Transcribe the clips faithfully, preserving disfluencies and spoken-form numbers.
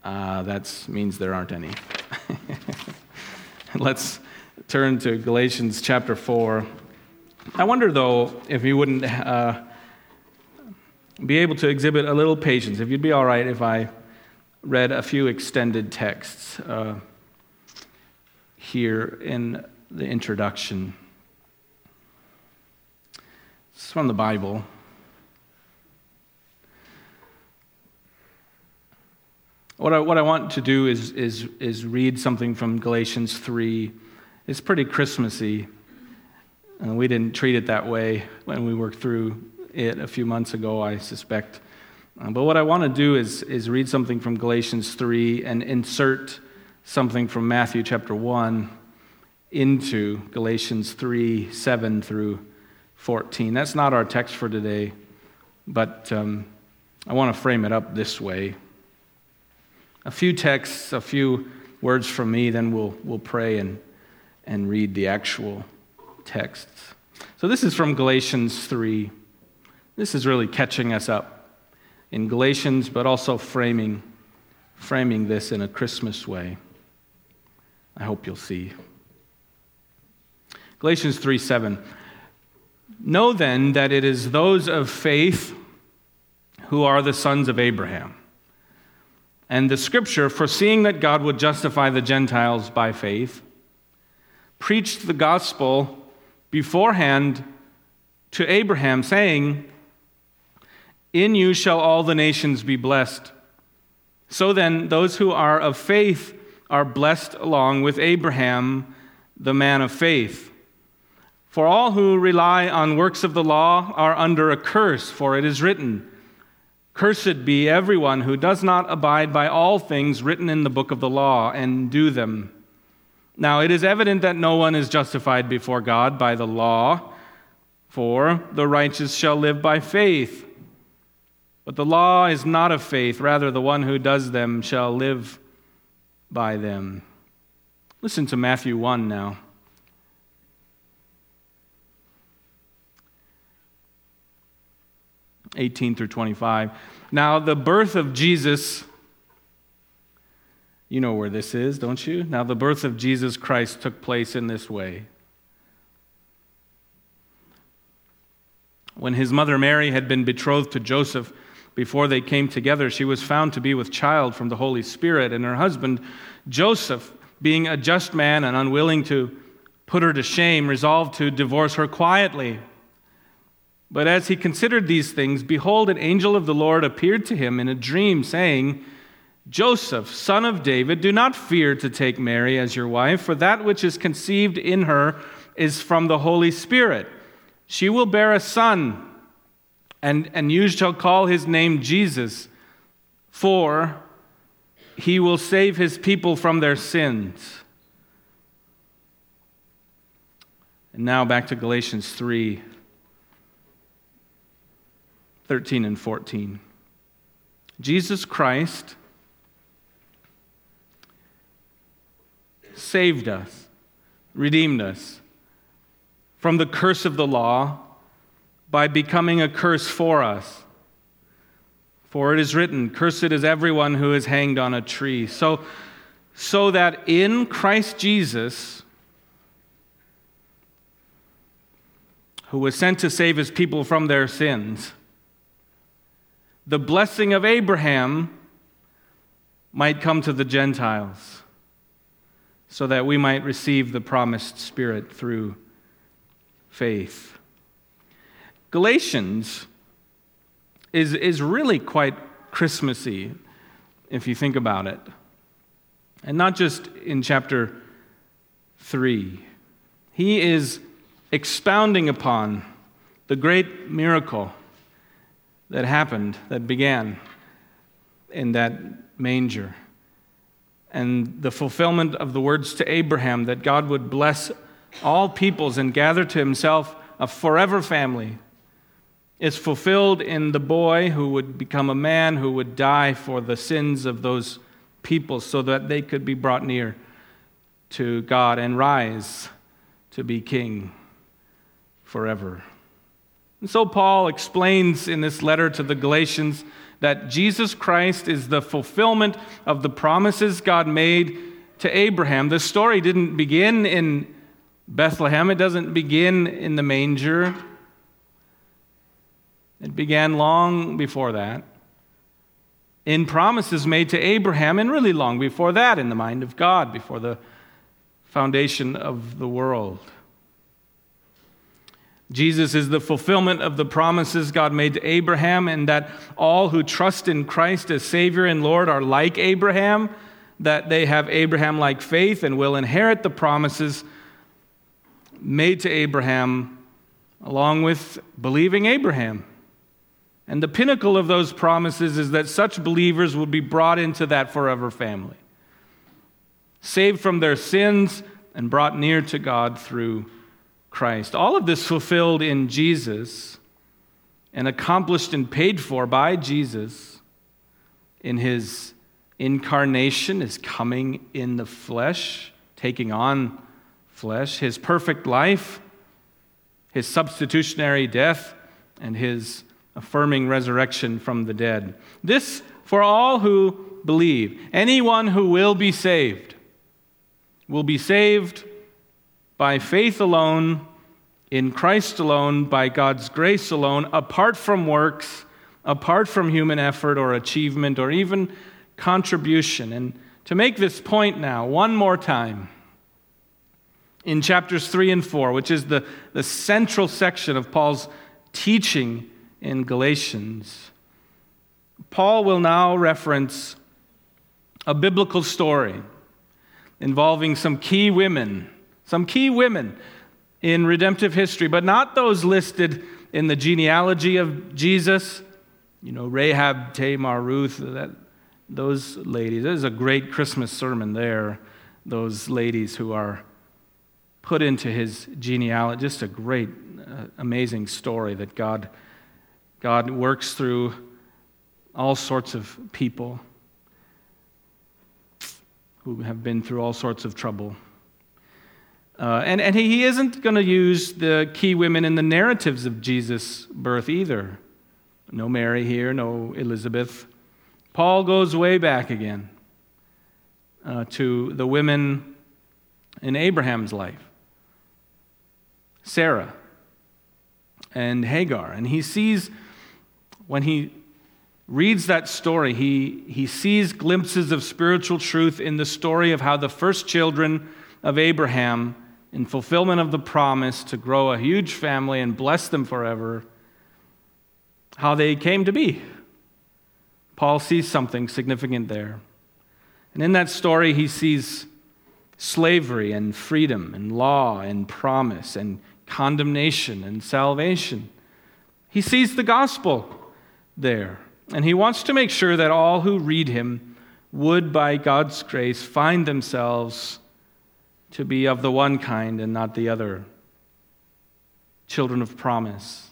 Uh, that means there aren't any. Let's turn to Galatians chapter four. I wonder, though, if you wouldn't uh, be able to exhibit a little patience, if you'd be all right if I read a few extended texts uh, here in the introduction. It's from the Bible. What I, what I want to do is, is, is read something from Galatians three. It's pretty Christmassy. And we didn't treat it that way when we worked through it a few months ago, I suspect. Uh, but what I want to do is, is read something from Galatians three and insert something from Matthew chapter one into Galatians three, seven through fourteen. That's not our text for today, but um, I want to frame it up this way. A few texts, a few words from me, then we'll we'll pray and, and read the actual texts. So this is from Galatians three. This is really catching us up in Galatians, but also framing, framing this in a Christmas way. I hope you'll see. Galatians three seven. Know then that it is those of faith who are the sons of Abraham. And the scripture, foreseeing that God would justify the Gentiles by faith, preached the gospel beforehand to Abraham, saying, in you shall all the nations be blessed. So then, those who are of faith are blessed along with Abraham, the man of faith. For all who rely on works of the law are under a curse, for it is written, cursed be everyone who does not abide by all things written in the book of the law and do them. Now it is evident that no one is justified before God by the law, for the righteous shall live by faith. But the law is not of faith, rather the one who does them shall live by them. Listen to Matthew one now. eighteen through twenty-five. Now, the birth of Jesus, you know where this is, don't you? Now, the birth of Jesus Christ took place in this way. When his mother Mary had been betrothed to Joseph, before they came together, she was found to be with child from the Holy Spirit, and her husband, Joseph, being a just man and unwilling to put her to shame, resolved to divorce her quietly. But as he considered these things, behold, an angel of the Lord appeared to him in a dream, saying, Joseph, son of David, do not fear to take Mary as your wife, for that which is conceived in her is from the Holy Spirit. She will bear a son, and, and you shall call his name Jesus, for he will save his people from their sins. And now back to Galatians three. thirteen and fourteen. Jesus Christ saved us, redeemed us from the curse of the law by becoming a curse for us. For it is written, cursed is everyone who is hanged on a tree. So, so that in Christ Jesus, who was sent to save his people from their sins, the blessing of Abraham might come to the Gentiles, so that we might receive the promised Spirit through faith. Galatians is, is really quite Christmassy, if you think about it. And not just in chapter three. He is expounding upon the great miracle that happened, that began in that manger. And the fulfillment of the words to Abraham that God would bless all peoples and gather to himself a forever family is fulfilled in the boy who would become a man who would die for the sins of those people so that they could be brought near to God and rise to be king forever. And so Paul explains in this letter to the Galatians that Jesus Christ is the fulfillment of the promises God made to Abraham. The story didn't begin in Bethlehem. It doesn't begin in the manger. It began long before that, in promises made to Abraham, and really long before that in the mind of God, before the foundation of the world. Jesus is the fulfillment of the promises God made to Abraham, and that all who trust in Christ as Savior and Lord are like Abraham, that they have Abraham-like faith and will inherit the promises made to Abraham along with believing Abraham. And the pinnacle of those promises is that such believers will be brought into that forever family, saved from their sins and brought near to God through Christ. All of this fulfilled in Jesus and accomplished and paid for by Jesus in his incarnation, his coming in the flesh, taking on flesh, his perfect life, his substitutionary death, and his affirming resurrection from the dead. This for all who believe. Anyone who will be saved will be saved by faith alone, in Christ alone, by God's grace alone, apart from works, apart from human effort or achievement or even contribution. And to make this point now, one more time, in chapters three and four, which is the, the central section of Paul's teaching in Galatians, Paul will now reference a biblical story involving some key women, some key women in redemptive history, but not those listed in the genealogy of Jesus. You know, Rahab, Tamar, Ruth, that, those ladies. There's a great Christmas sermon there, those ladies who are put into his genealogy. Just a great, uh, amazing story that God God works through all sorts of people who have been through all sorts of trouble. Uh, and, and he isn't going to use the key women in the narratives of Jesus' birth either. No Mary here, no Elizabeth. Paul goes way back again uh, to the women in Abraham's life. Sarah and Hagar. And he sees, when he reads that story, he, he sees glimpses of spiritual truth in the story of how the first children of Abraham, in fulfillment of the promise to grow a huge family and bless them forever, how they came to be. Paul sees something significant there. And in that story, he sees slavery and freedom and law and promise and condemnation and salvation. He sees the gospel there. And he wants to make sure that all who read him would, by God's grace, find themselves to be of the one kind and not the other. Children of promise,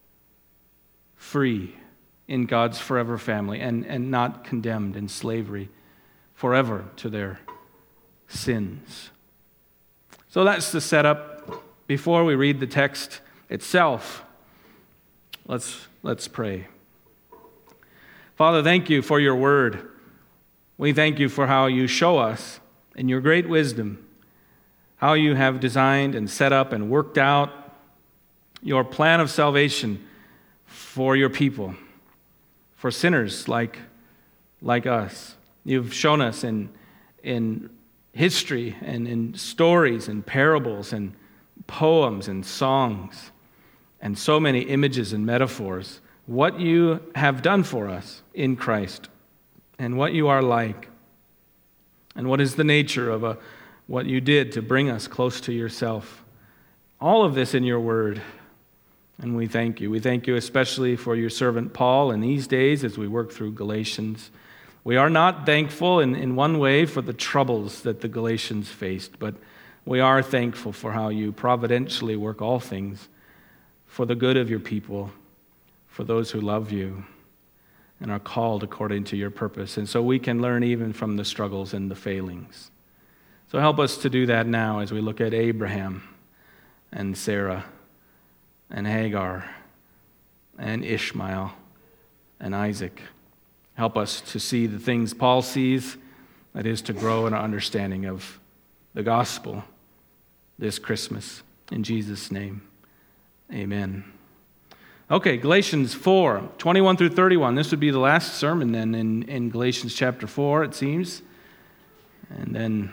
free in God's forever family, and, and not condemned in slavery forever to their sins. So that's the setup. Before we read the text itself, let's, let's pray. Father, thank you for your word. We thank you for how you show us in your great wisdom how you have designed and set up and worked out your plan of salvation for your people, for sinners like, like us. You've shown us in, in history and in stories and parables and poems and songs and so many images and metaphors what you have done for us in Christ and what you are like and what is the nature of a, what you did to bring us close to yourself. All of this in your word, and we thank you. We thank you especially for your servant Paul in these days as we work through Galatians. We are not thankful in, in one way for the troubles that the Galatians faced, but we are thankful for how you providentially work all things for the good of your people, for those who love you and are called according to your purpose. And so we can learn even from the struggles and the failings. So help us to do that now as we look at Abraham and Sarah and Hagar and Ishmael and Isaac Help us to see the things Paul sees, that is, to grow in our understanding of the gospel this Christmas. In Jesus' name, amen. Okay, Galatians four, twenty-one through thirty-one. This would be the last sermon then in, in Galatians chapter four, it seems. And then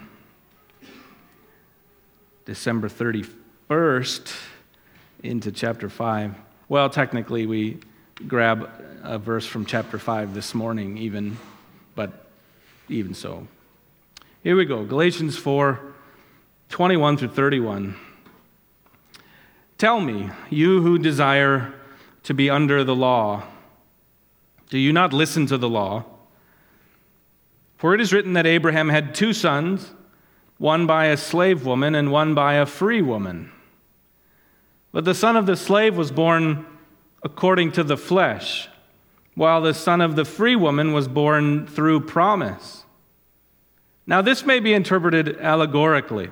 December thirty-first into chapter five. Well, technically we grab a verse from chapter five this morning even, but even so. Here we go, Galatians four, twenty-one through thirty-one. Tell me, you who desire to be under the law, do you not listen to the law? For it is written that Abraham had two sons, one by a slave woman and one by a free woman. But the son of the slave was born according to the flesh, while the son of the free woman was born through promise. Now this may be interpreted allegorically.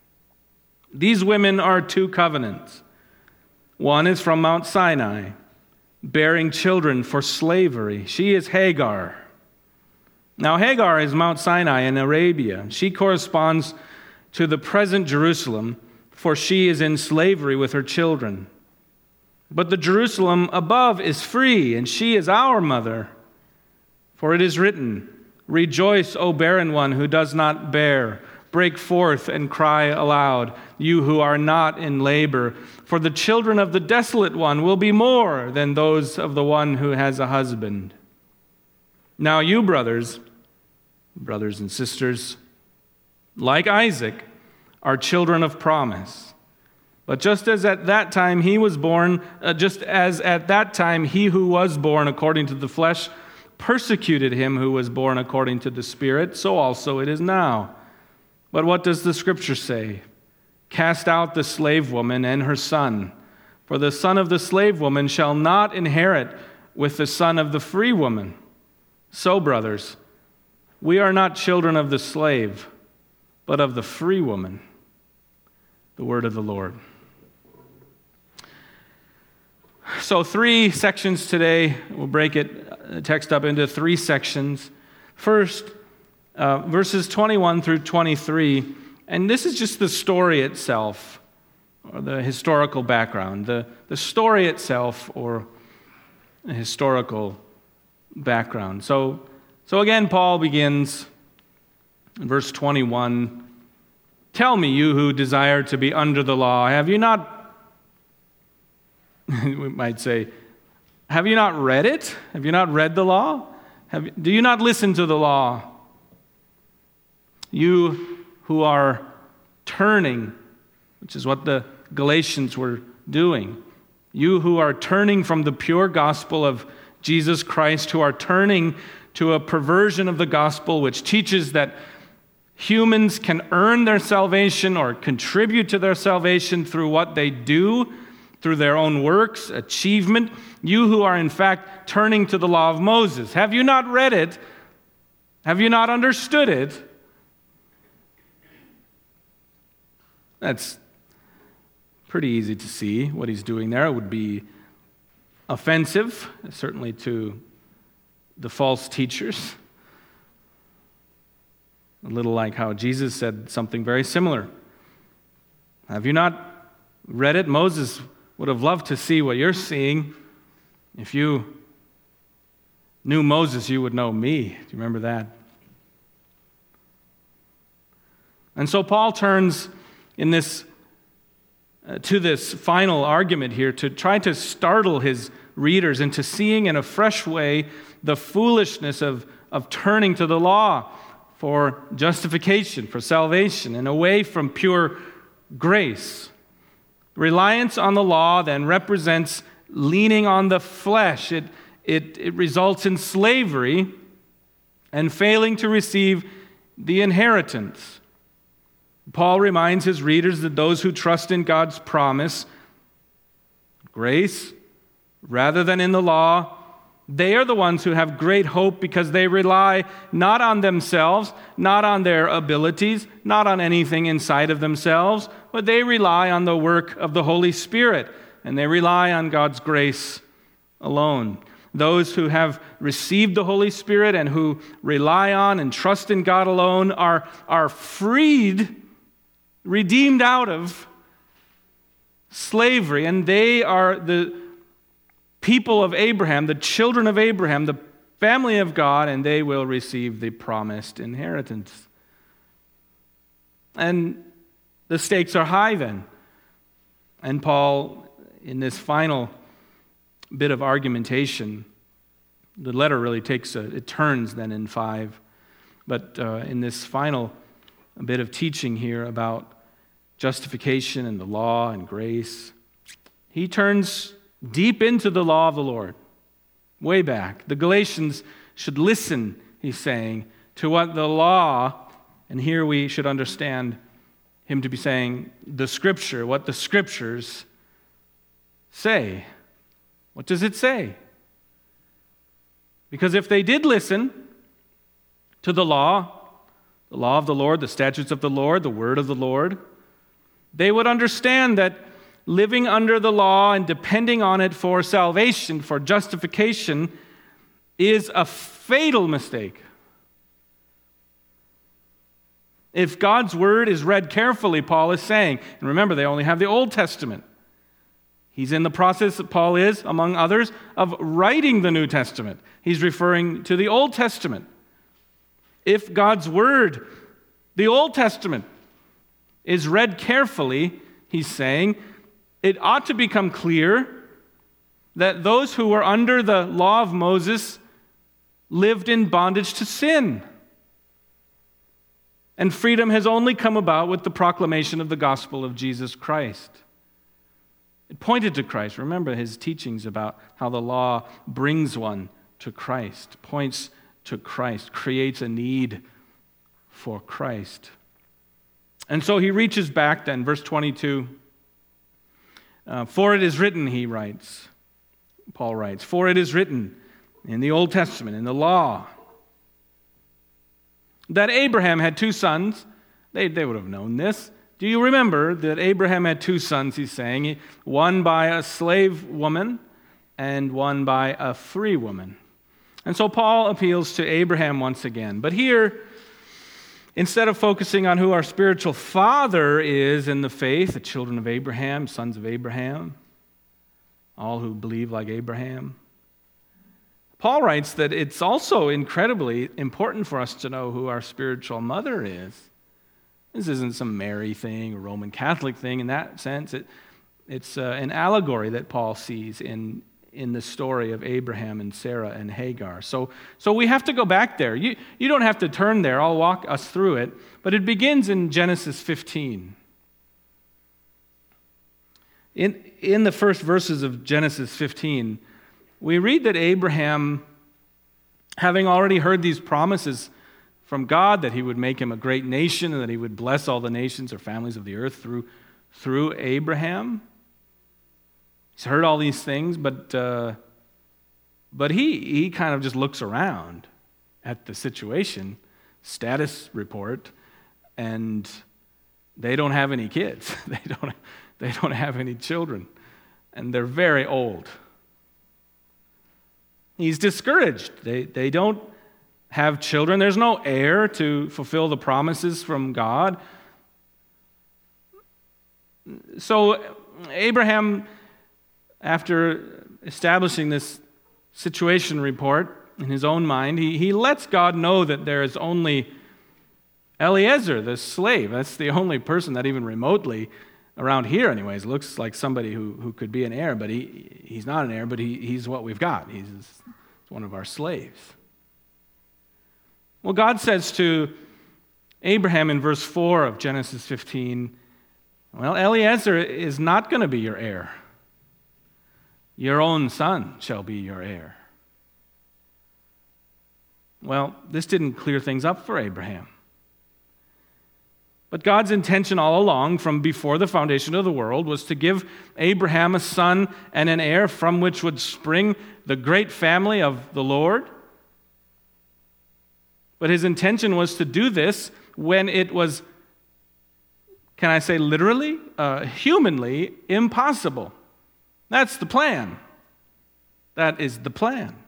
These women are two covenants. One is from Mount Sinai, bearing children for slavery. She is Hagar. Now Hagar is Mount Sinai in Arabia. She corresponds to the present Jerusalem, for she is in slavery with her children. But the Jerusalem above is free, and she is our mother. For it is written, rejoice, O barren one who does not bear. Break forth and cry aloud, you who are not in labor. For the children of the desolate one will be more than those of the one who has a husband. Now you, brothers, brothers and sisters, like Isaac, are children of promise. But just as at that time he was born, uh, just as at that time he who was born according to the flesh persecuted him who was born according to the Spirit, so also it is now. But what does the Scripture say? Cast out the slave woman and her son, for the son of the slave woman shall not inherit with the son of the free woman. So, brothers, we are not children of the slave, but of the free woman. The word of the Lord. So three sections today. We'll break it, the text up into three sections. First, uh, verses twenty-one through twenty-three. And this is just the story itself, or the historical background. The, the story itself, or the historical background. So, so again, Paul begins in verse twenty-one. Tell me, you who desire to be under the law, have you not we might say, have you not read it? Have you not read the law? Have, do you not listen to the law? You who are turning, which is what the Galatians were doing. You who are turning from the pure gospel of Jesus Christ, who are turning to a perversion of the gospel which teaches that humans can earn their salvation or contribute to their salvation through what they do, through their own works, achievement. You who are in fact turning to the law of Moses. Have you not read it? Have you not understood it? That's pretty easy to see what he's doing there. It would be offensive, certainly to the false teachers. A little like how Jesus said something very similar. Have you not read it? Moses would have loved to see what you're seeing. If you knew Moses, you would know me. Do you remember that? And so Paul turns in this uh, to this final argument here to try to startle his readers into seeing in a fresh way the foolishness of, of turning to the law for justification, for salvation, and away from pure grace. Reliance on the law then represents leaning on the flesh. It, it, it results in slavery and failing to receive the inheritance. Paul reminds his readers that those who trust in God's promise, grace, rather than in the law, they are the ones who have great hope because they rely not on themselves, not on their abilities, not on anything inside of themselves, but they rely on the work of the Holy Spirit, and they rely on God's grace alone. those who have received the Holy Spirit and who rely on and trust in God alone are, are freed, redeemed out of slavery, and they are the people of Abraham, the children of Abraham, the family of God, and they will receive the promised inheritance. And the stakes are high then. And Paul, in this final bit of argumentation, the letter really takes a, it turns then in five, but uh, in this final bit of teaching here about justification and the law and grace, he turns deep into the law of the Lord, way back. The Galatians should listen, he's saying, to what the law, and here we should understand him to be saying the Scripture, what the Scriptures say. What does it say? Because if they did listen to the law, the law of the Lord, the statutes of the Lord, the word of the Lord, they would understand that living under the law and depending on it for salvation, for justification, is a fatal mistake. If God's word is read carefully, Paul is saying, and remember, they only have the Old Testament. He's in the process, Paul is, among others, of writing the New Testament. He's referring to the Old Testament. If God's word, the Old Testament, is read carefully, he's saying, it ought to become clear that those who were under the law of Moses lived in bondage to sin. And freedom has only come about with the proclamation of the gospel of Jesus Christ. It pointed to Christ. Remember his teachings about how the law brings one to Christ, points to Christ, creates a need for Christ. And so he reaches back then, verse twenty-two. Uh, for it is written, he writes, Paul writes, for it is written in the Old Testament, in the law, that Abraham had two sons. They, they would have known this. Do you remember that Abraham had two sons, he's saying, one by a slave woman and one by a free woman. And so Paul appeals to Abraham once again. But here, instead of focusing on who our spiritual father is in the faith, the children of Abraham, sons of Abraham, all who believe like Abraham, Paul writes that it's also incredibly important for us to know who our spiritual mother is. This isn't some Mary thing, a Roman Catholic thing in that sense. It, it's uh, an allegory that Paul sees in, in the story of Abraham and Sarah and Hagar. So, so we have to go back there. You, you don't have to turn there. I'll walk us through it. But it begins in Genesis fifteen. In, in the first verses of Genesis fifteen, we read that Abraham, having already heard these promises from God that he would make him a great nation and that he would bless all the nations or families of the earth through, through Abraham, he's heard all these things, but uh, but he he kind of just looks around at the situation, status report, and they don't have any kids. They don't they don't have any children, and they're very old. He's discouraged. They they don't have children. There's no heir to fulfill the promises from God. So Abraham, after establishing this situation report in his own mind, he, he lets God know that there is only Eliezer, the slave. That's the only person that even remotely, around here anyways, looks like somebody who, who could be an heir, but he he's not an heir, but he, he's what we've got. He's one of our slaves. Well, God says to Abraham in verse four of Genesis fifteen, well, Eliezer is not going to be your heir. Your own son shall be your heir. Well, this didn't clear things up for Abraham. But God's intention all along, from before the foundation of the world, was to give Abraham a son and an heir from which would spring the great family of the Lord. But his intention was to do this when it was, can I say literally, uh, humanly impossible. That's the plan. That is the plan.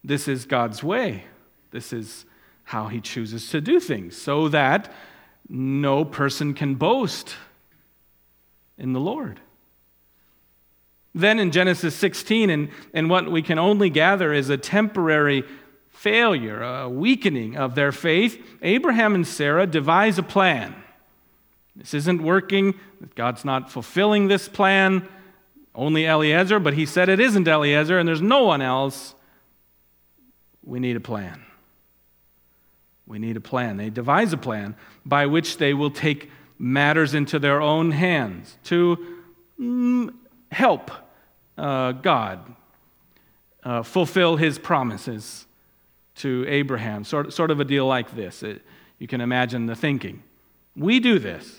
This is God's way. This is how he chooses to do things, so that no person can boast in the Lord. Then in Genesis sixteen, and, and what we can only gather is a temporary failure, a weakening of their faith, Abraham and Sarah devise a plan. This isn't working. God's not fulfilling this plan. Only Eliezer, but he said it isn't Eliezer, and there's no one else. We need a plan. We need a plan. They devise a plan by which they will take matters into their own hands to mm, help uh, God uh, fulfill his promises to Abraham. Sort, sort of a deal like this. It, you can imagine the thinking. We do this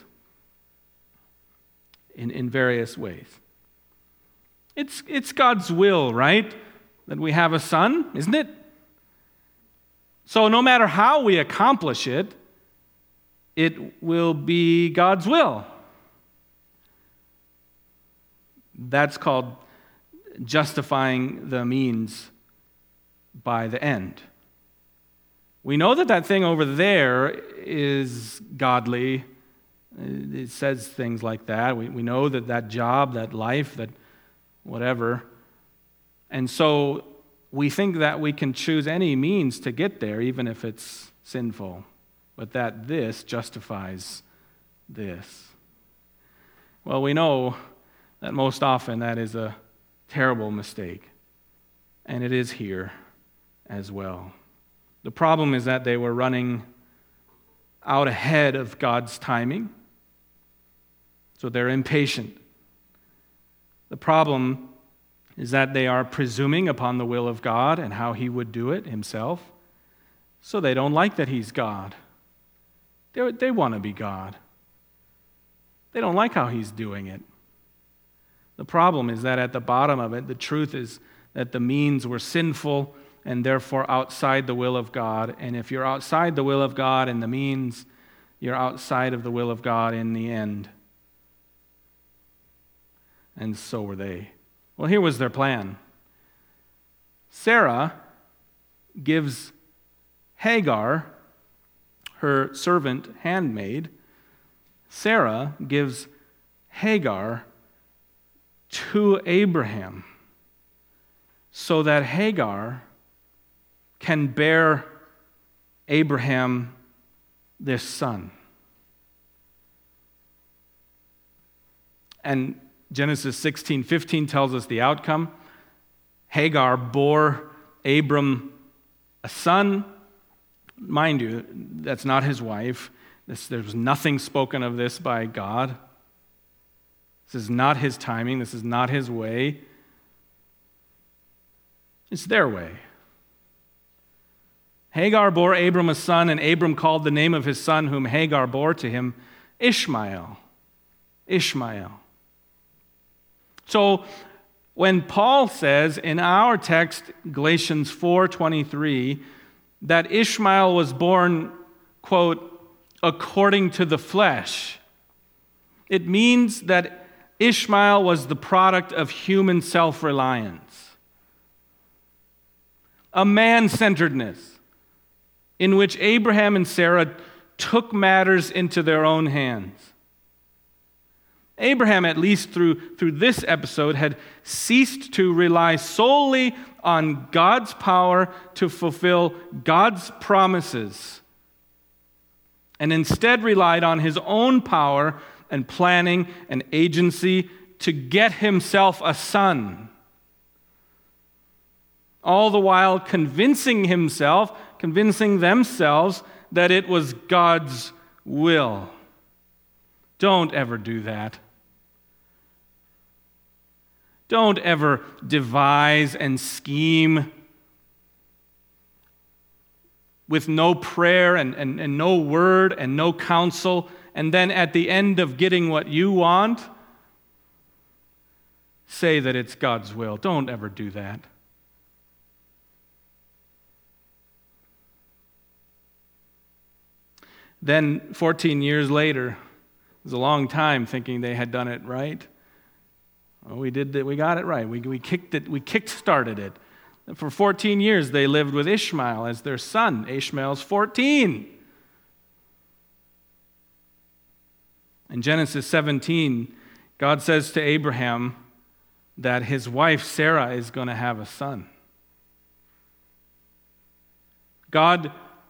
in, in various ways. It's, it's God's will, right? That we have a son, isn't it? So no matter how we accomplish it, it will be God's will. That's called justifying the means by the end. We know that that thing over there is godly. It says things like that. We, we know that that job, that life, that whatever. And so we think that we can choose any means to get there, even if it's sinful, but that this justifies this. Well, we know that most often that is a terrible mistake, and it is here as well. The problem is that they were running out ahead of God's timing, so they're impatient. The problem is that they are presuming upon the will of God and how he would do it himself, so they don't like that he's God. They, they want to be God. They don't like how he's doing it. The problem is that at the bottom of it, the truth is that the means were sinful and therefore outside the will of God. And if you're outside the will of God and the means, you're outside of the will of God in the end. And so were they. Well, here was their plan. Sarah gives Hagar, her servant handmaid, Sarah gives Hagar to Abraham so that Hagar can bear Abraham this son. And Genesis sixteen fifteen tells us the outcome. Hagar bore Abram a son. Mind you, that's not his wife. This, there's nothing spoken of this by God. This is not his timing. This is not his way. It's their way. Hagar bore Abram a son, and Abram called the name of his son whom Hagar bore to him Ishmael. Ishmael. So when Paul says in our text, Galatians four twenty-three, that Ishmael was born, quote, according to the flesh, it means that Ishmael was the product of human self-reliance, a man-centeredness in which Abraham and Sarah took matters into their own hands. Abraham, at least through, through this episode, had ceased to rely solely on God's power to fulfill God's promises, and instead relied on his own power and planning and agency to get himself a son. All the while convincing himself, convincing themselves that it was God's will. Don't ever do that. Don't ever devise and scheme with no prayer and, and, and no word and no counsel, and then at the end of getting what you want, say that it's God's will. Don't ever do that. Then fourteen years later, it was a long time thinking they had done it right. Well, we did that. We got it right. We we kicked it. We kick-started it. For fourteen years, they lived with Ishmael as their son. Ishmael's fourteen. In Genesis seventeen, God says to Abraham that his wife Sarah is going to have a son. God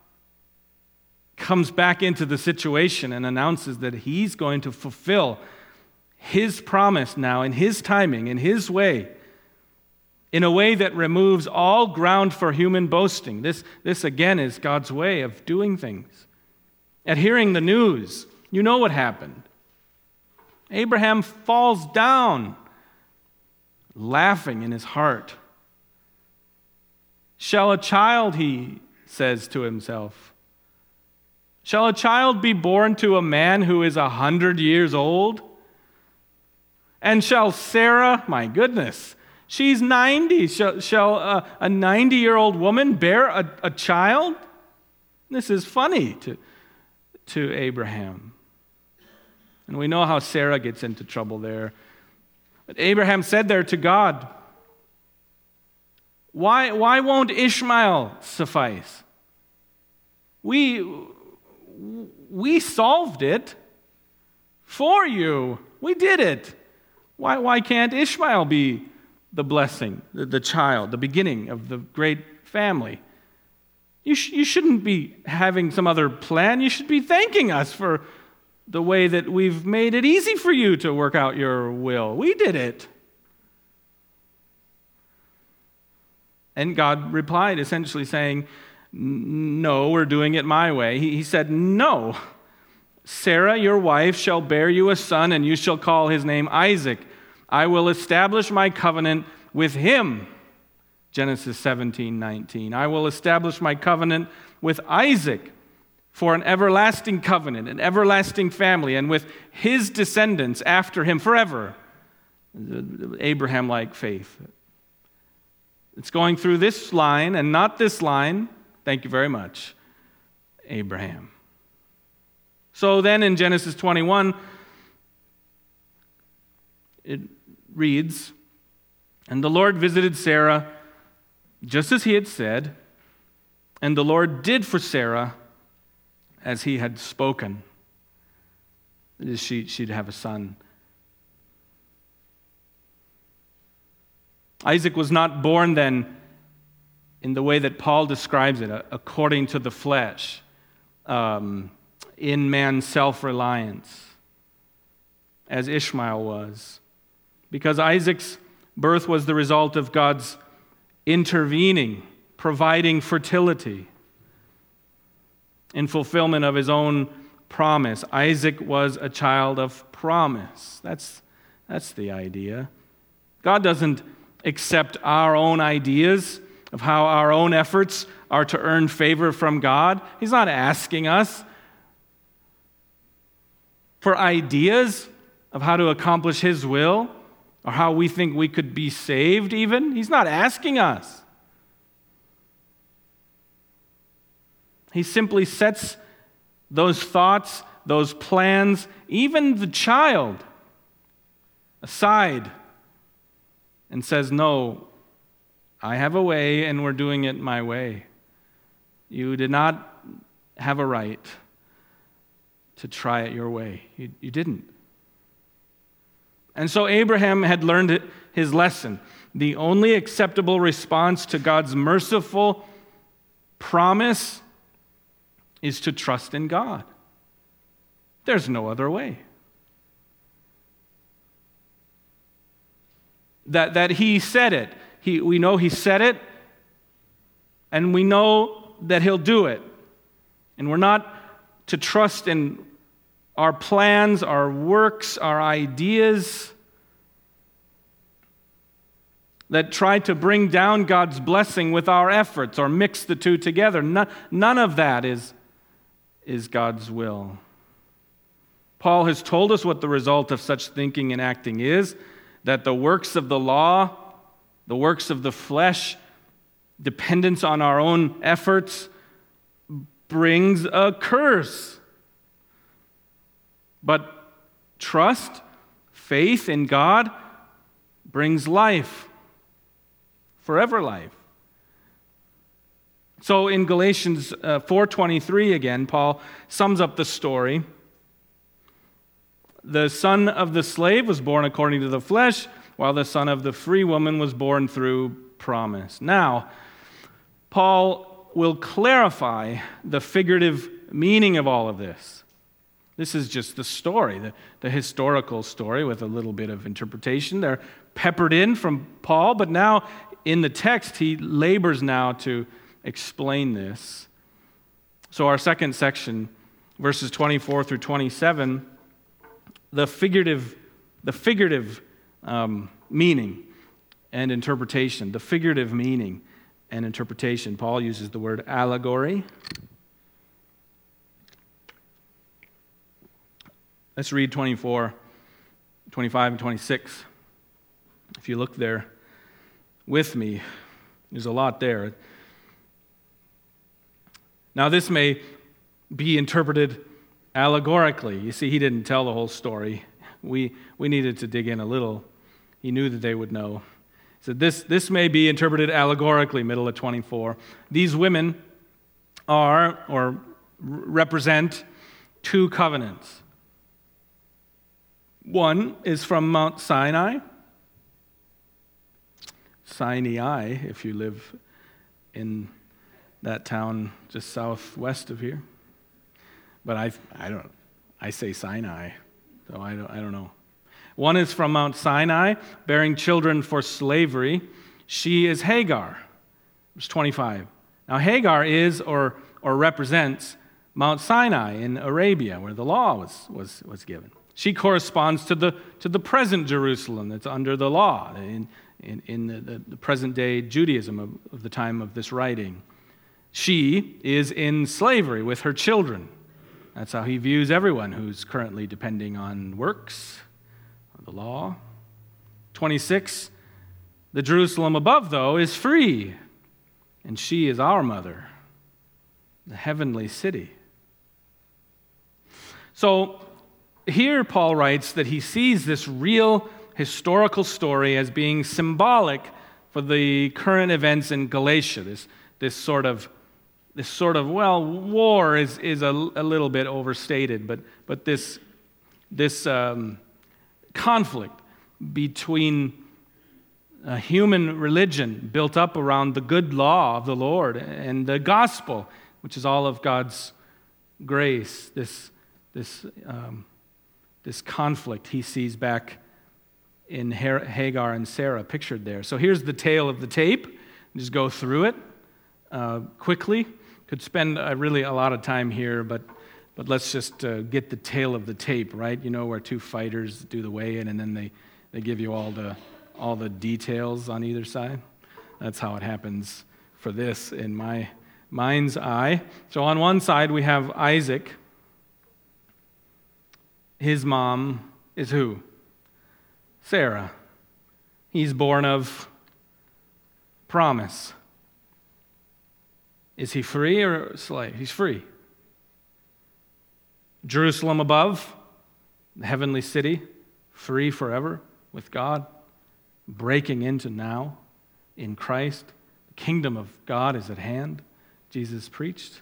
comes back into the situation and announces that he's going to fulfill his promise now in his timing, in his way, in a way that removes all ground for human boasting. This, this again, is God's way of doing things. At hearing the news, you know what happened. Abraham falls down, laughing in his heart. Shall a child, he says to himself, shall a child be born to a man who is a hundred years old? And shall Sarah, my goodness, she's ninety, shall, shall a, a ninety-year-old woman bear a, a child? This is funny to, to Abraham. And we know how Sarah gets into trouble there. But Abraham said there to God, why, why won't Ishmael suffice? We, we solved it for you. We did it. Why, why can't Ishmael be the blessing, the, the child, the beginning of the great family? You, sh- you shouldn't be having some other plan. You should be thanking us for the way that we've made it easy for you to work out your will. We did it. And God replied, essentially saying, no, we're doing it my way. He, he said, no. Sarah, your wife, shall bear you a son, and you shall call his name Isaac. I will establish my covenant with him. Genesis seventeen nineteen. I will establish my covenant with Isaac for an everlasting covenant, an everlasting family, and with his descendants after him forever. Abraham-like faith. It's going through this line and not this line. Thank you very much, Abraham. So then in Genesis twenty-one, it reads, and the Lord visited Sarah just as he had said, and the Lord did for Sarah as he had spoken. That is, she, she'd have a son. Isaac was not born then in the way that Paul describes it, according to the flesh, um, in man's self-reliance, as Ishmael was. Because Isaac's birth was the result of God's intervening, providing fertility in fulfillment of his own promise. Isaac was a child of promise. That's, that's the idea. God doesn't accept our own ideas of how our own efforts are to earn favor from God. He's not asking us for ideas of how to accomplish his will or how we think we could be saved even. He's not asking us. He simply sets those thoughts, those plans, even the child, aside and says, no, I have a way and we're doing it my way. You did not have a right to try it your way. You, you didn't. And so Abraham had learned his lesson. The only acceptable response to God's merciful promise is to trust in God. There's no other way. That, that he said it. He, we know he said it, and we know that he'll do it. And we're not to trust in our plans, our works, our ideas that try to bring down God's blessing with our efforts or mix the two together. None, none of that is, is God's will. Paul has told us what the result of such thinking and acting is, that the works of the law, the works of the flesh, dependence on our own efforts, brings a curse. But trust, faith in God brings life, forever life. So in Galatians uh, four twenty-three again, Paul sums up the story. The son of the slave was born according to the flesh, while the son of the free woman was born through promise. Now, Paul will clarify the figurative meaning of all of this. This is just the story, the, the historical story with a little bit of interpretation. They're peppered in from Paul, but now in the text he labors now to explain this. So our second section, verses twenty-four through twenty-seven, the figurative, the figurative um, meaning and interpretation. The figurative meaning and interpretation. Paul uses the word allegory. Let's read twenty-four, twenty-five, and twenty-six. If you look there with me, there's a lot there. Now, this may be interpreted allegorically. You see, he didn't tell the whole story. We we needed to dig in a little. He knew that they would know. So this, this may be interpreted allegorically, middle of twenty-four. These women are, or represent, two covenants. One is from Mount Sinai, Sinai, if you live in that town just southwest of here. But I I don't I say Sinai, so I don't I don't know. One is from Mount Sinai, bearing children for slavery. She is Hagar. Verse twenty-five. Now Hagar is or or represents Mount Sinai in Arabia, where the law was was was given. She corresponds to the to the present Jerusalem that's under the law in in, in the, the present day Judaism of, of the time of this writing. She is in slavery with her children. That's how he views everyone who's currently depending on works, the law. twenty-six, the Jerusalem above, though, is free, and she is our mother, the heavenly city. So here Paul writes that he sees this real historical story as being symbolic for the current events in Galatia, this, this sort of This sort of, well, war is, is a, a little bit overstated, but, but this, this um, conflict between a human religion built up around the good law of the Lord and the gospel, which is all of God's grace, this, this, um, this conflict he sees back in Hagar and Sarah pictured there. So here's the tale of the tape. Just go through it uh, quickly. Could spend uh, really a lot of time here, but but let's just uh, get the tale of the tape, right? You know, where two fighters do the weigh-in, and then they, they give you all the all the details on either side. That's how it happens for this in my mind's eye. So on one side we have Isaac. His mom is who? Sarah. He's born of promise. Is he free or a slave? He's free. Jerusalem above, the heavenly city, free forever with God, breaking into now in Christ. The kingdom of God is at hand, Jesus preached.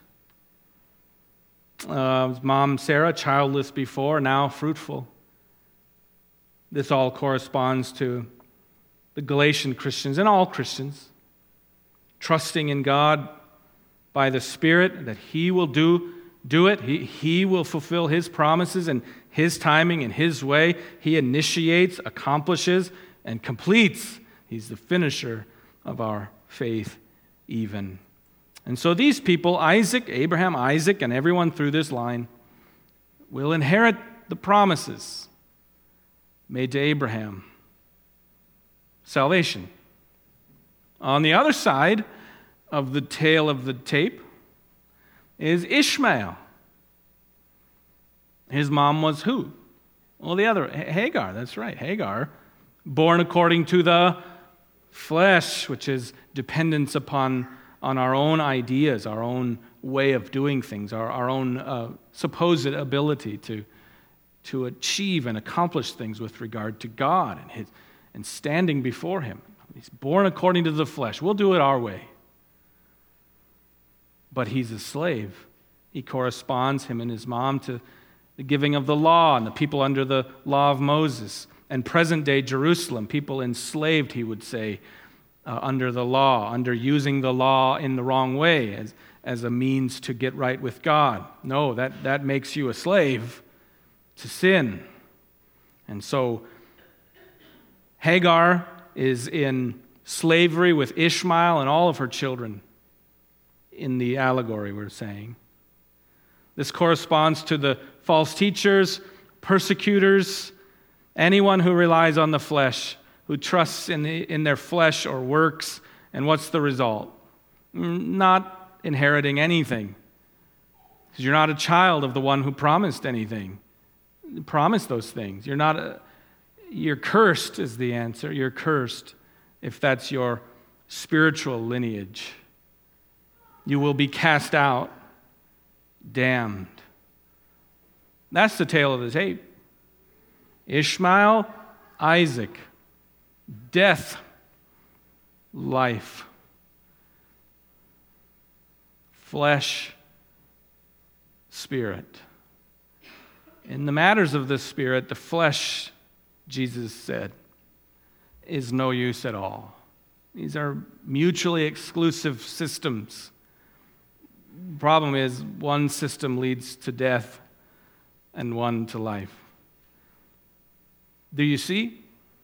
Uh, his mom Sarah, childless before, now fruitful. This all corresponds to the Galatian Christians and all Christians, trusting in God by the Spirit, that He will do, do it. He, he will fulfill His promises in His timing, in His way. He initiates, accomplishes, and completes. He's the finisher of our faith even. And so these people, Isaac, Abraham, Isaac, and everyone through this line, will inherit the promises made to Abraham. Salvation. On the other side of the tale of the tape is Ishmael. His mom was who? Well, the other, Hagar, that's right, Hagar, born according to the flesh, which is dependence upon on our own ideas, our own way of doing things, our, our own uh, supposed ability to, to achieve and accomplish things with regard to God and, his, and standing before Him. He's born according to the flesh. We'll do it our way. but he's a slave. He corresponds, him and his mom, to the giving of the law and the people under the law of Moses. And present-day Jerusalem, people enslaved, he would say, uh, under the law, under using the law in the wrong way as, as a means to get right with God. No, that, that makes you a slave to sin. And so Hagar is in slavery with Ishmael and all of her children in the allegory we're saying. This corresponds to the false teachers, persecutors, anyone who relies on the flesh, who trusts in, the, in their flesh or works. And what's the result? Not inheriting anything. Because you're not a child of the one who promised anything. Promised those things. You're not a, you're cursed is the answer. You're cursed if that's your spiritual lineage. You will be cast out, damned. That's the tale of the tape. Ishmael, Isaac, death, life, flesh, spirit. In the matters of the spirit, the flesh, Jesus said, is no use at all. These are mutually exclusive systems. The problem is one system leads to death and one to life. Do you see?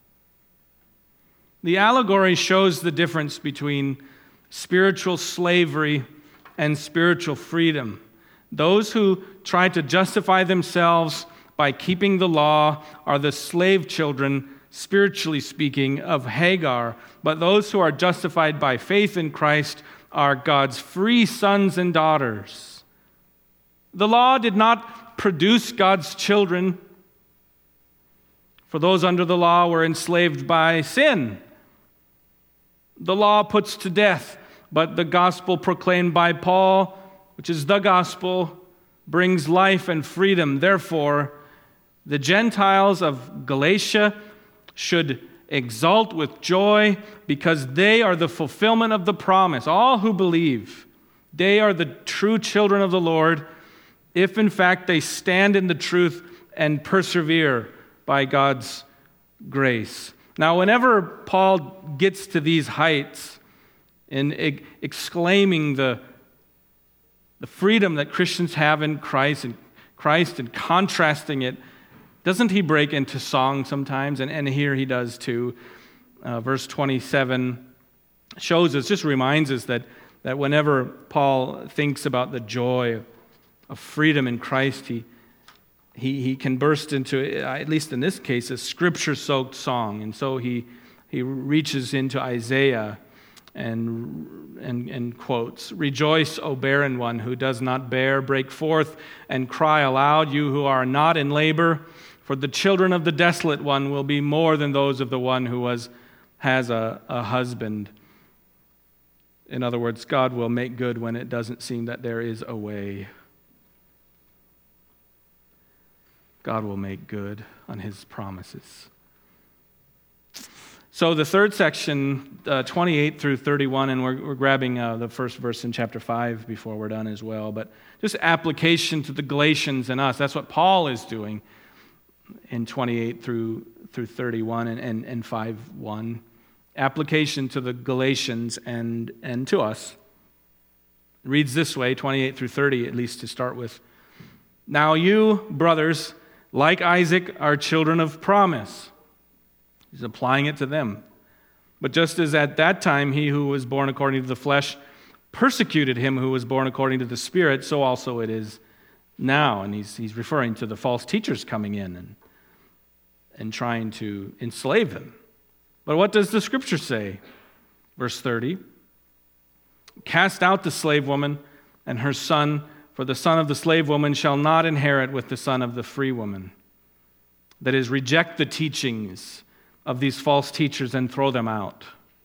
The allegory shows the difference between spiritual slavery and spiritual freedom. Those who try to justify themselves by keeping the law are the slave children, spiritually speaking, of Hagar. But those who are justified by faith in Christ are God's free sons and daughters. The law did not produce God's children. For those under the law were enslaved by sin. The law puts to death, but the gospel proclaimed by Paul, which is the gospel, brings life and freedom. Therefore, the Gentiles of Galatia should exult with joy because they are the fulfillment of the promise. All who believe, they are the true children of the Lord, if in fact they stand in the truth and persevere by God's grace. Now, whenever Paul gets to these heights in ex- exclaiming the, the freedom that Christians have in Christ and Christ and contrasting it, doesn't he break into song sometimes? And, and here he does too. Uh, verse twenty-seven shows us, just reminds us that, that whenever Paul thinks about the joy of freedom in Christ, he He he can burst into, at least in this case, a scripture-soaked song. And so he he reaches into Isaiah and, and, and quotes, "Rejoice, O barren one who does not bear. Break forth and cry aloud, you who are not in labor. For the children of the desolate one will be more than those of the one who was has a, a husband." In other words, God will make good when it doesn't seem that there is a way. God will make good on his promises. So the third section, uh, twenty-eight through thirty-one, and we're, we're grabbing uh, the first verse in chapter five before we're done as well, but just application to the Galatians and us. That's what Paul is doing in twenty-eight through through thirty-one and, and, and five one. Application to the Galatians and, and to us. It reads this way, twenty-eight through thirty, at least to start with. "Now you, brothers, like Isaac, are children of promise." He's applying it to them. "But just as at that time he who was born according to the flesh persecuted him who was born according to the Spirit, so also it is now." And he's he's referring to the false teachers coming in and, and trying to enslave them. But what does the Scripture say? Verse thirty, "Cast out the slave woman and her son, for the son of the slave woman shall not inherit with the son of the free woman." That is, reject the teachings of these false teachers and throw them out.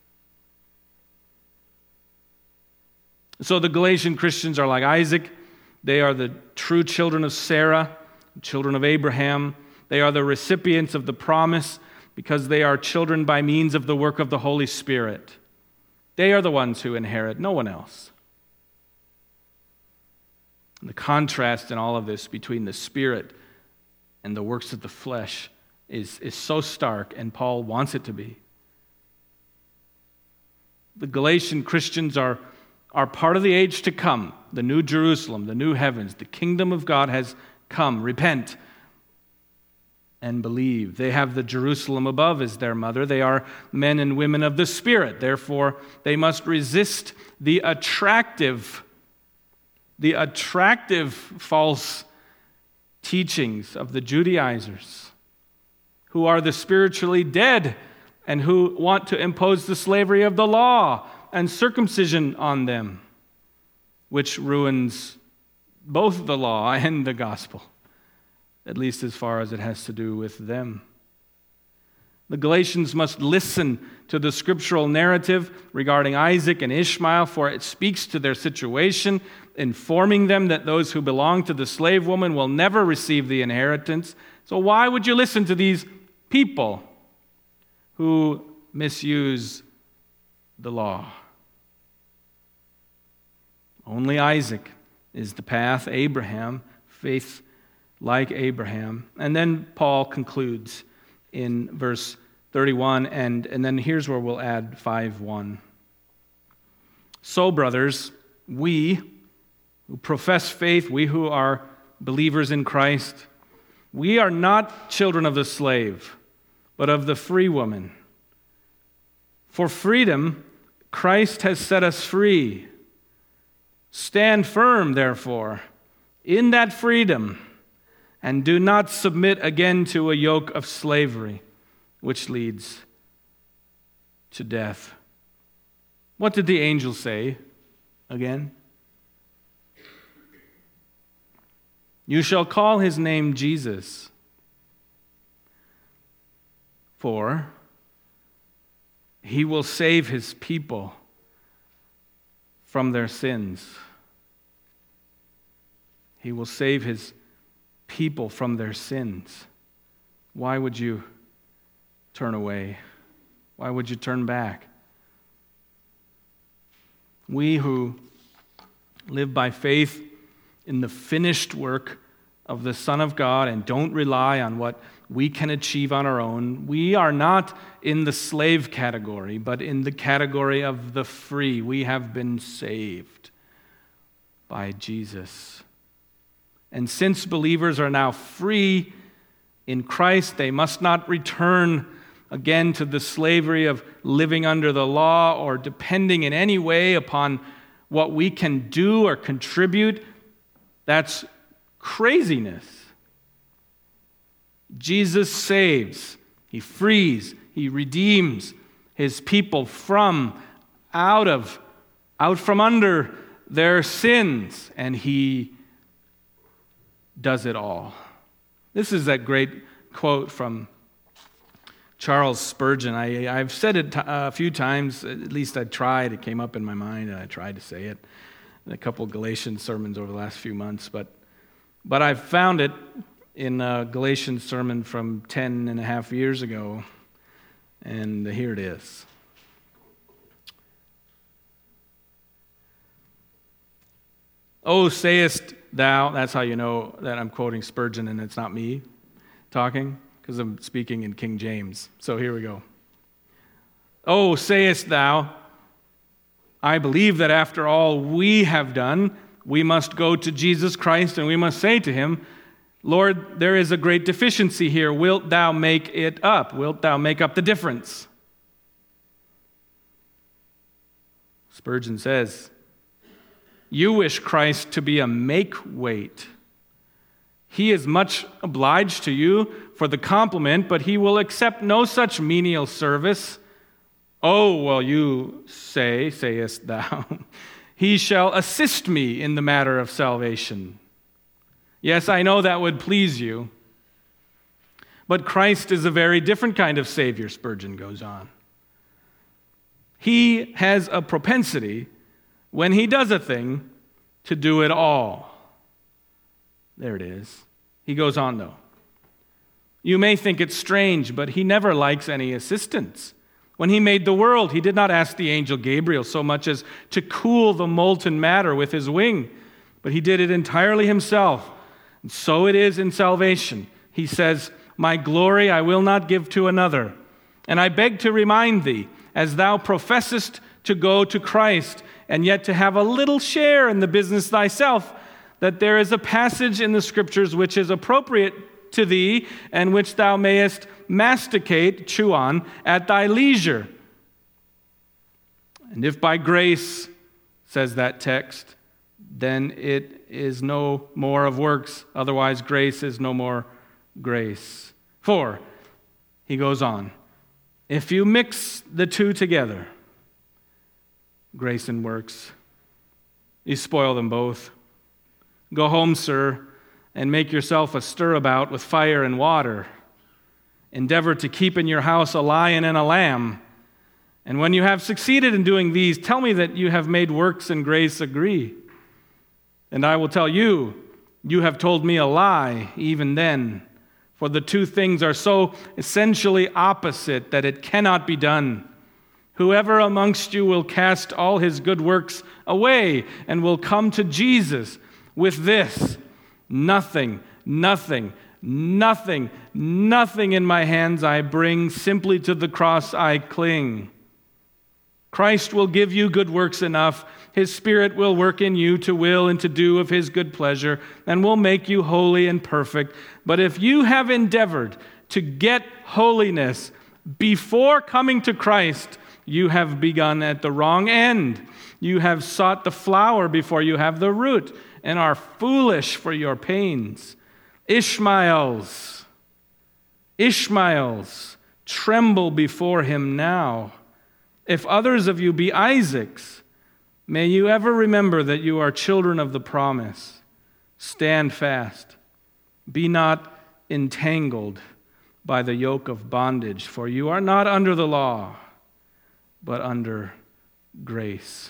So the Galatian Christians are like Isaac. They are the true children of Sarah, children of Abraham. They are the recipients of the promise because they are children by means of the work of the Holy Spirit. They are the ones who inherit, no one else. And the contrast in all of this between the Spirit and the works of the flesh is, is so stark, and Paul wants it to be. The Galatian Christians are, are part of the age to come, the new Jerusalem, the new heavens. The kingdom of God has come. Repent and believe. They have the Jerusalem above as their mother. They are men and women of the Spirit. Therefore, they must resist the attractive, the attractive false teachings of the Judaizers, who are the spiritually dead and who want to impose the slavery of the law and circumcision on them, which ruins both the law and the gospel, at least as far as it has to do with them. The Galatians must listen to the scriptural narrative regarding Isaac and Ishmael, for it speaks to their situation, informing them that those who belong to the slave woman will never receive the inheritance. So why would you listen to these people who misuse the law? Only Isaac is the path, Abraham, faith like Abraham. And then Paul concludes in verse thirty-one, and, and then here's where we'll add five one. So, brothers, we who profess faith, we who are believers in Christ, we are not children of the slave, but of the free woman. For freedom, Christ has set us free. Stand firm, therefore, in that freedom, and do not submit again to a yoke of slavery, which leads to death. What did the angel say again? You shall call his name Jesus, for he will save his people from their sins. He will save his people from their sins. Why would you turn away? Why would you turn back? We who live by faith in the finished work of the Son of God and don't rely on what we can achieve on our own, we are not in the slave category, but in the category of the free. We have been saved by Jesus. And since believers are now free in Christ, they must not return again to the slavery of living under the law or depending in any way upon what we can do or contribute. That's craziness. Jesus saves, he frees, he redeems his people from, out of, out from under their sins, and he does it all. This is that great quote from Charles Spurgeon. I, I've said it a few times, at least I tried. It came up in my mind, and I tried to say it in a couple of Galatians sermons over the last few months. But, but I've found it in a Galatians sermon from ten and a half years ago, and here it is. Oh, sayest thou, that's how you know that I'm quoting Spurgeon and it's not me talking, because I'm speaking in King James. So here we go. Oh, sayest thou, I believe that after all we have done, we must go to Jesus Christ and we must say to him, Lord, there is a great deficiency here. Wilt thou make it up? Wilt thou make up the difference? Spurgeon says, you wish Christ to be a make-weight. He is much obliged to you for the compliment, but he will accept no such menial service. Oh, well, you say, sayest thou, he shall assist me in the matter of salvation. Yes, I know that would please you. But Christ is a very different kind of Savior, Spurgeon goes on. He has a propensity, when he does a thing, to do it all. There it is. He goes on, though. You may think it strange, but he never likes any assistance. When he made the world, he did not ask the angel Gabriel so much as to cool the molten matter with his wing, but he did it entirely himself. And so it is in salvation. He says, "My glory I will not give to another. And I beg to remind thee, as thou professest to go to Christ, and yet to have a little share in the business thyself, that there is a passage in the Scriptures which is appropriate to thee, and which thou mayest masticate, chew on, at thy leisure. And if by grace," says that text, "then it is no more of works, otherwise grace is no more grace. For," he goes on, "if you mix the two together, grace and works, you spoil them both. Go home, sir, and make yourself a stirabout with fire and water. Endeavor to keep in your house a lion and a lamb. And when you have succeeded in doing these, tell me that you have made works and grace agree. And I will tell you, you have told me a lie even then. For the two things are so essentially opposite that it cannot be done. Whoever amongst you will cast all his good works away and will come to Jesus with this: nothing, nothing, nothing, nothing in my hands I bring, simply to the cross I cling. Christ will give you good works enough. His Spirit will work in you to will and to do of His good pleasure, and will make you holy and perfect. But if you have endeavored to get holiness before coming to Christ, you have begun at the wrong end. You have sought the flower before you have the root, and are foolish for your pains. Ishmaels, Ishmaels, tremble before him now. If others of you be Isaacs, may you ever remember that you are children of the promise. Stand fast. Be not entangled by the yoke of bondage, for you are not under the law, but under grace.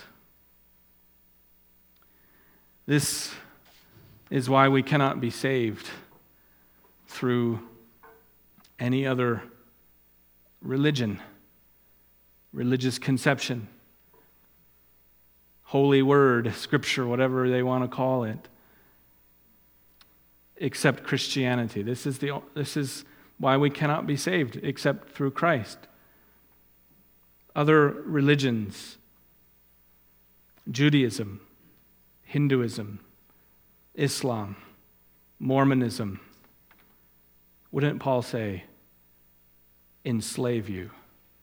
This is why we cannot be saved through any other religion, religious conception, holy word, scripture, whatever they want to call it, except Christianity. This is the this is why we cannot be saved except through Christ. Other religions, Judaism, Hinduism, Islam, Mormonism, wouldn't Paul say, enslave you?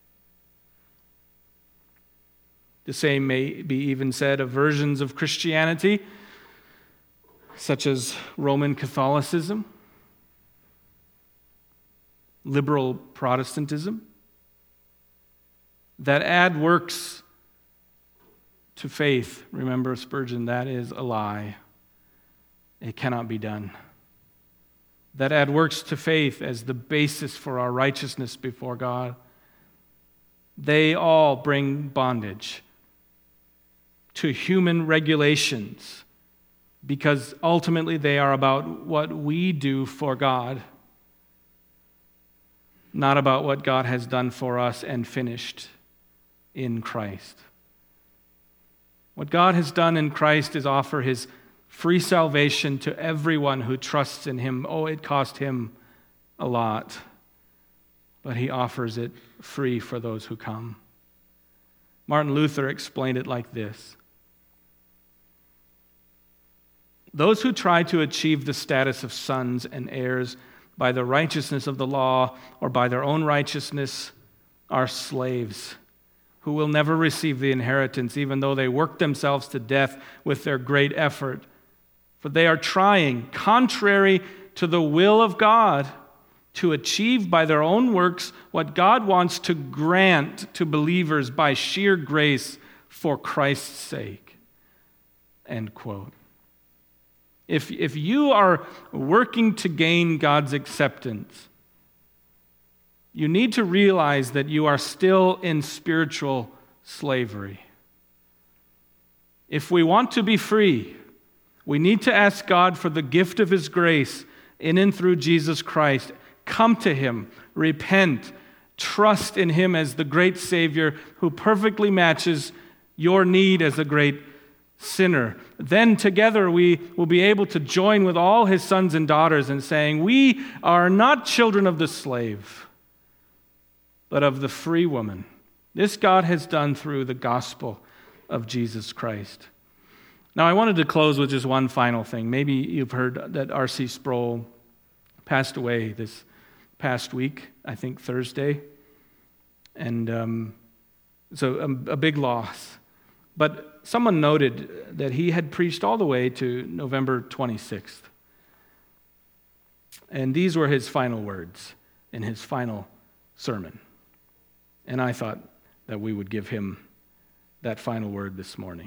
The same may be even said of versions of Christianity, such as Roman Catholicism, liberal Protestantism, that add works to faith. Remember, Spurgeon, that is a lie. It cannot be done. That add works to faith as the basis for our righteousness before God. They all bring bondage to human regulations, because ultimately they are about what we do for God, not about what God has done for us and finished in Christ. What God has done in Christ is offer His free salvation to everyone who trusts in Him. Oh, it cost Him a lot, but He offers it free for those who come. Martin Luther explained it like this: those who try to achieve the status of sons and heirs by the righteousness of the law or by their own righteousness are slaves who will never receive the inheritance, even though they work themselves to death with their great effort. For they are trying, contrary to the will of God, to achieve by their own works what God wants to grant to believers by sheer grace for Christ's sake. End quote. If, if you are working to gain God's acceptance, you need to realize that you are still in spiritual slavery. If we want to be free, we need to ask God for the gift of His grace in and through Jesus Christ. Come to Him, repent, trust in Him as the great Savior who perfectly matches your need as a great sinner. Then together we will be able to join with all his sons and daughters in saying, we are not children of the slave, but of the free woman. This God has done through the gospel of Jesus Christ. Now, I wanted to close with just one final thing. Maybe you've heard that R C Sproul passed away this past week, I think Thursday. And um, so a, a big loss. But someone noted that he had preached all the way to November twenty-sixth. And these were his final words in his final sermon. And I thought that we would give him that final word this morning.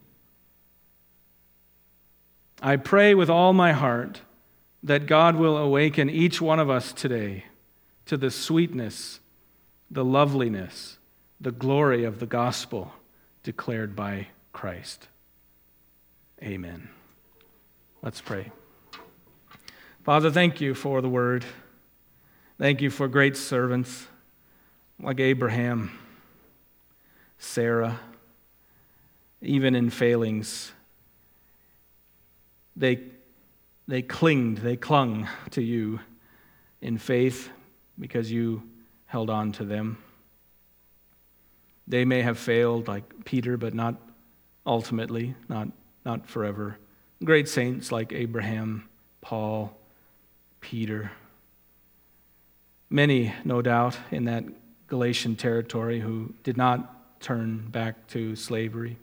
I pray with all my heart that God will awaken each one of us today to the sweetness, the loveliness, the glory of the gospel declared by Christ. Amen. Let's pray. Father, thank you for the word. Thank you for great servants like Abraham, Sarah, even in failings. They, they clinged, they clung to you in faith because you held on to them. They may have failed like Peter, but not ultimately, not, not forever. Great saints like Abraham, Paul, Peter. Many, no doubt, in that Galatian territory who did not turn back to slavery.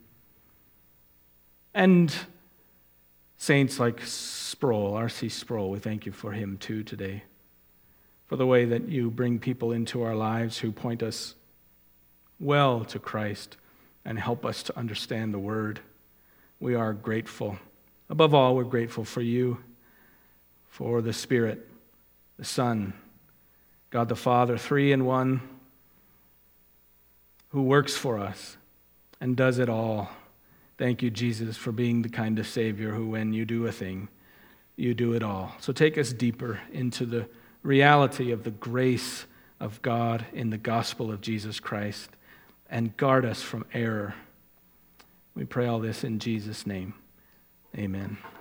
And saints like Sproul, R C Sproul, we thank you for him too today, for the way that you bring people into our lives who point us well to Christ and help us to understand the Word. We are grateful. Above all, we're grateful for you, for the Spirit, the Son, God the Father, three in one, who works for us and does it all. Thank you, Jesus, for being the kind of Savior who, when you do a thing, you do it all. So take us deeper into the reality of the grace of God in the gospel of Jesus Christ and guard us from error. We pray all this in Jesus' name. Amen.